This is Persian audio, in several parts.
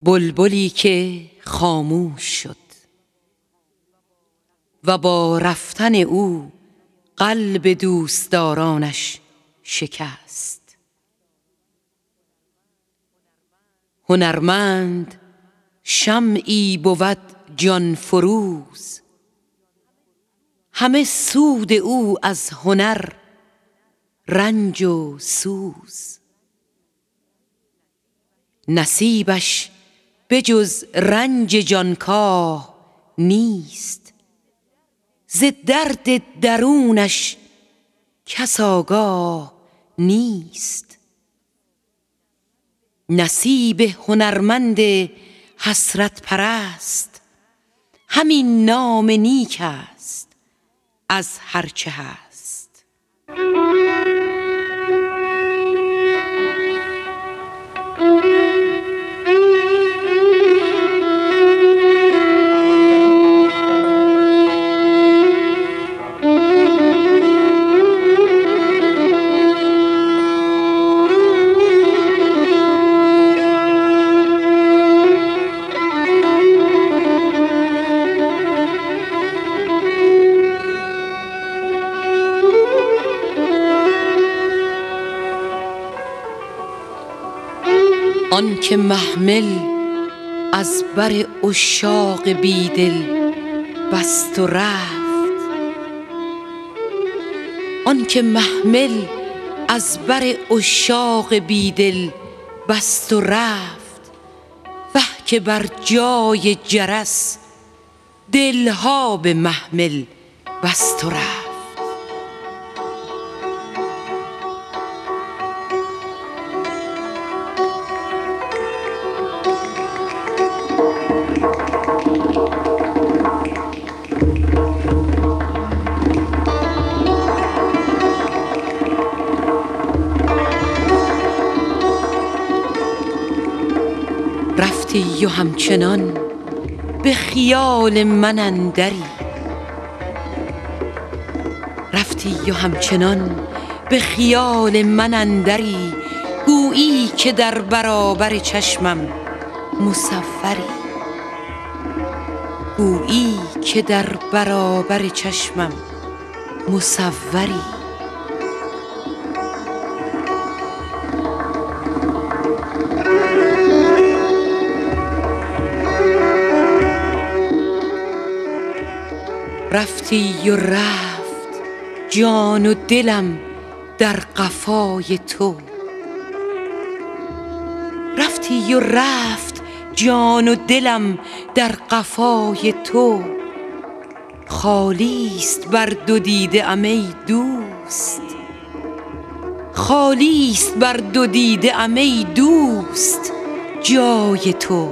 بلبلی که خاموش شد و با رفتن او قلب دوستدارانش شکست. هنرمند شمعی بود جان فروز، همه سود او از هنر رنج و سوز. نصیبش به جز رنج جانکاه نیست، ز درد درونش کس آگاه نیست. نصیب هنرمند حسرت پرست همین نام نیک است از هرچه هست. آن که محمل از بر عشاق بیدل بست و رفت، آن که محمل از بر عشاق بیدل بست و رفت، وه که بر جای جرس دلها به محمل بست و رفت. رفتی و همچنان به خیال من اندری، رفتی و همچنان به خیال من اندری، گویی که در برابر چشمم مصوری، گویی که در برابر چشمم مصوری. رفتی و رفت جان و دلم در قفای تو، رفتی و رفت جان و دلم در قفای تو. خالیست بر دو دیده ام ای دوست، خالیست بر دو دیده ام ای دوست جای تو.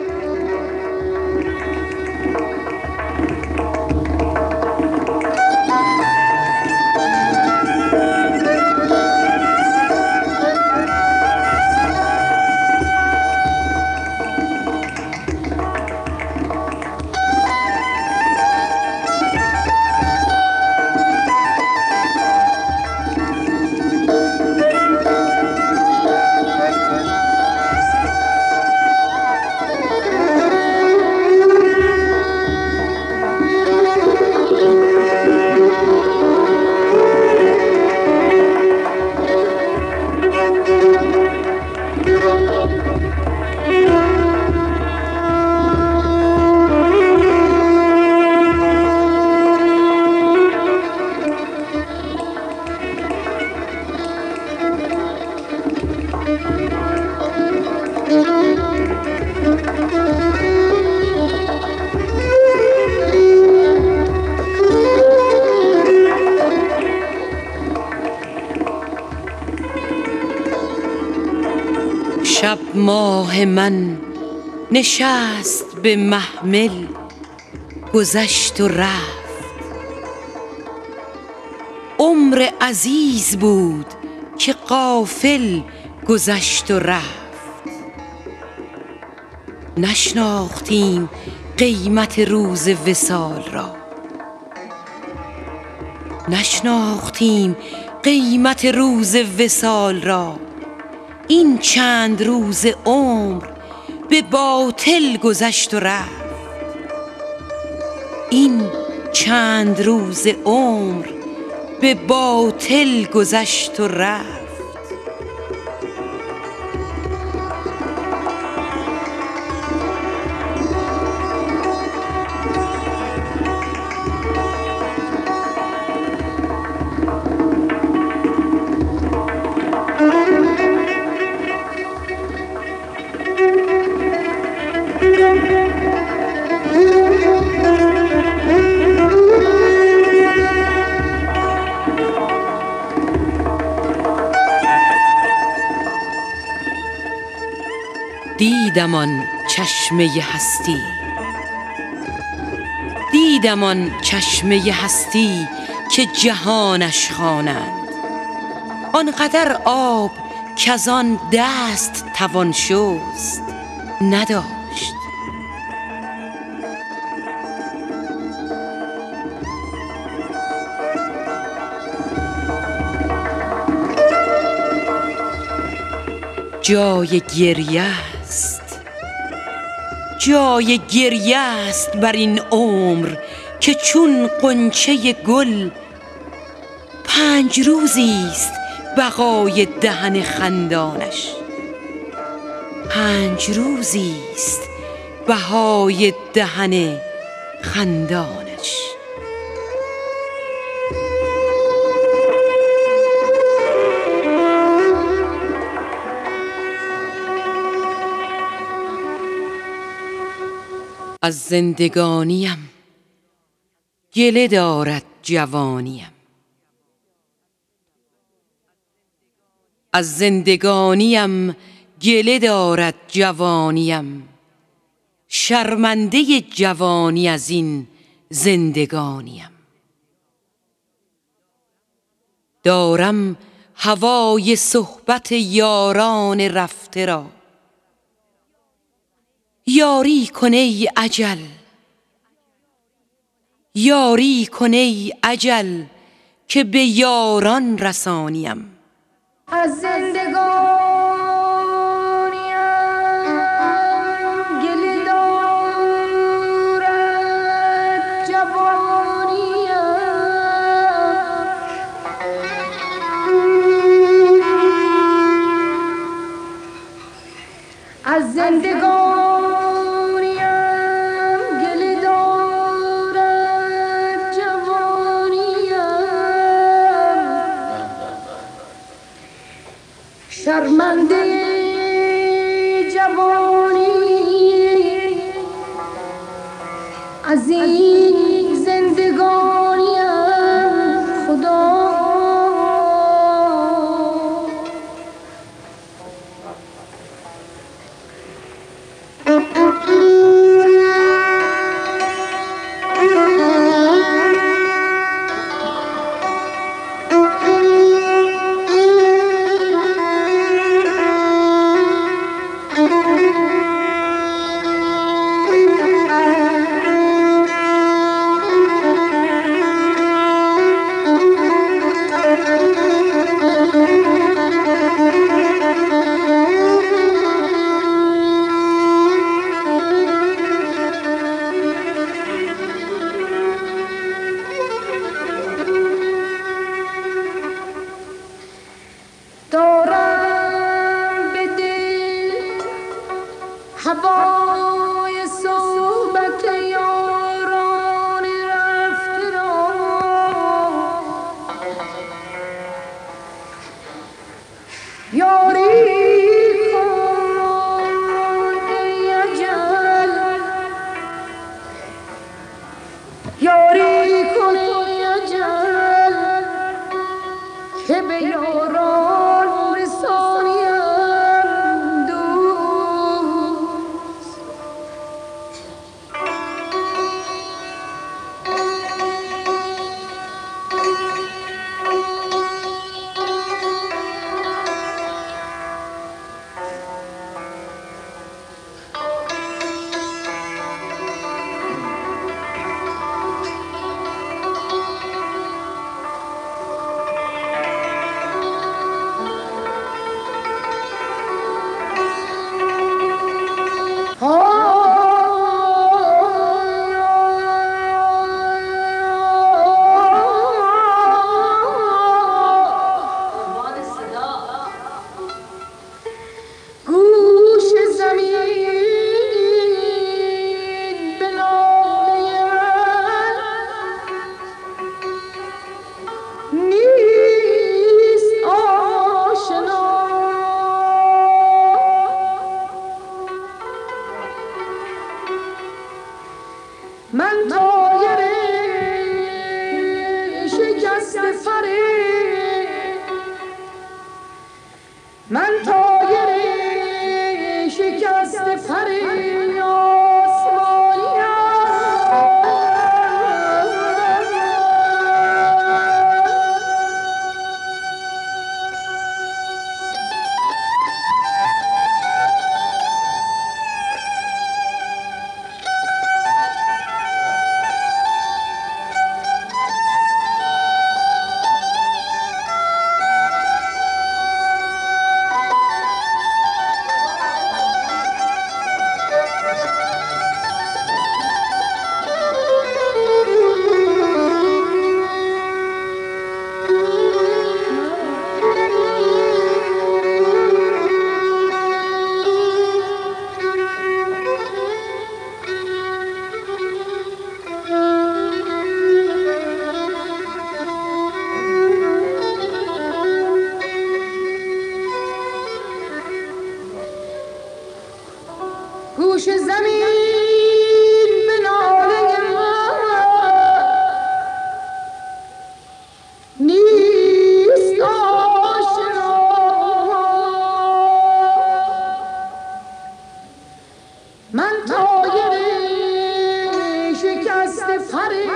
شب ماه من نشست به محمل گذشت و رفت، عمر عزیز بود که غافل گذشت و رفت. نشناختیم قیمت روز وصال را، نشناختیم قیمت روز وصال را. این چند روز عمر به باطل گذشت و رفت. این چند روز عمر به باطل گذشت و رفت. دیدم آن چشمه هستی که جهانش خوانند. آنقدر آب کز آن دست توان شست نداشت. جای گریه است بر این عمر که چون غنچه گل 5 روزی است بقای دهن خندانش. 5 روزی است بهای دهن خندانش. از زندگانیم گله دارد جوانیم. از زندگانیم گله دارد جوانیم. شرمنده جوانی از این زندگانیم. دارم هوای صحبت یاران رفته را. یاری کن ای اجل، یاری کن ای اجل که به یاران رسانیم. از زندگانیم گله دارد جوانیم. از زندگانیم گله دارد جوانیم. شرمنده جوانی از این زندگانیم. خدا دارم به دل هوای صحبت یاران رفته را. یاری کن ای اجل، یاری کن ای اجل که به یاران رسانیم. دوست من طایر شکست فریب، من طایر شکست فریب آسمانیم. گوش زمین به ناله من نیست آشنا، من طایر شکست فریب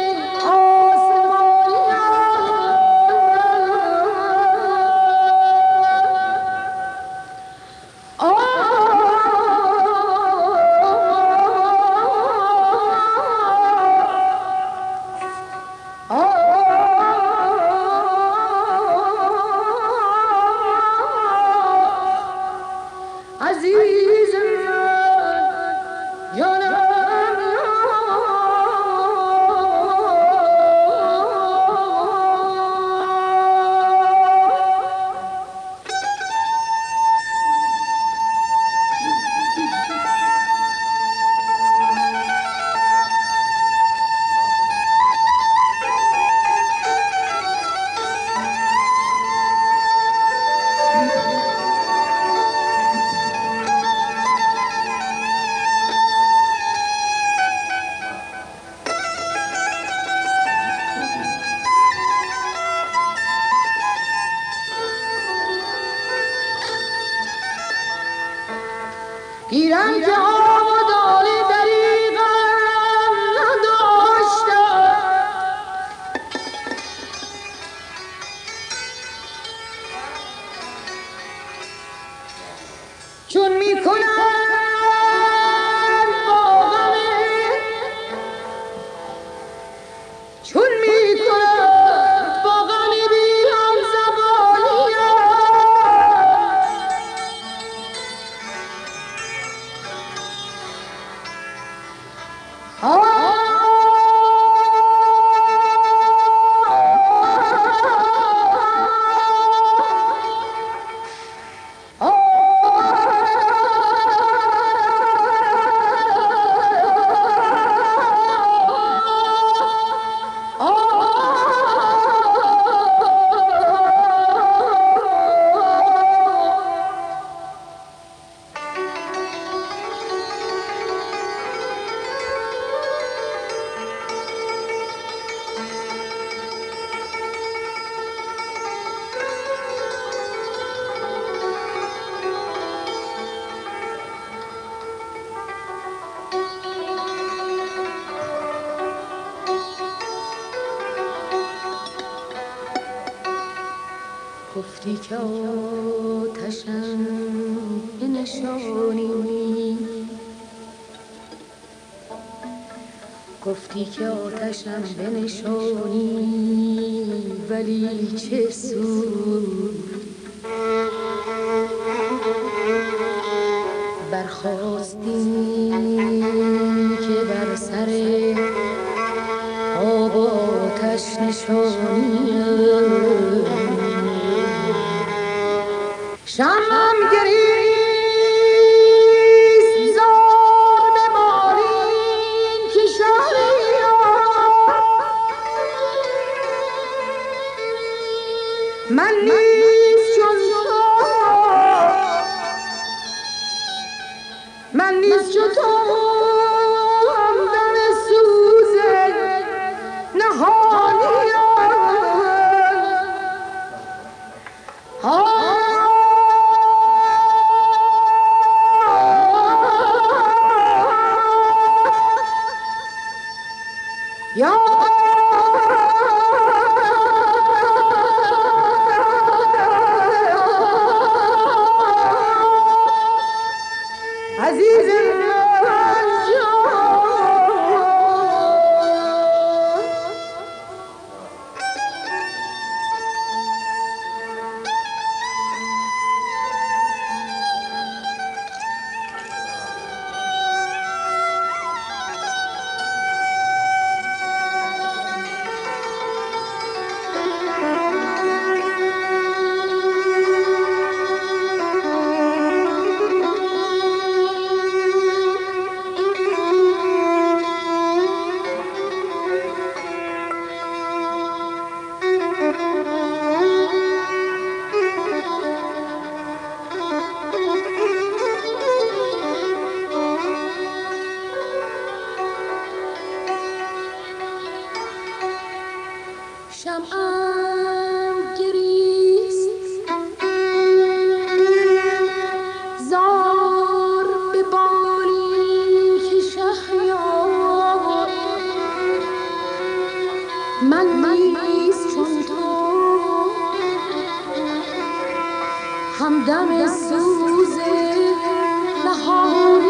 گیرم که آبادانی دریغم نداشتم، چون میکنم با غمه، چون میکنم با غمی بیرم زبانیم. گفتی که آتشم بنشانی، گفتی که آتشم بنشانی، ولی چه سود برخاستی که بر سر آب و آتش نشانی. شمم گریست زار به بالین که شهریار، من نیز چون تو، من نیز چون تو همدم سوز یا عزیز من شمعم گریست زار به بالین که شهریار من نیز چون تو همدم سوز نهان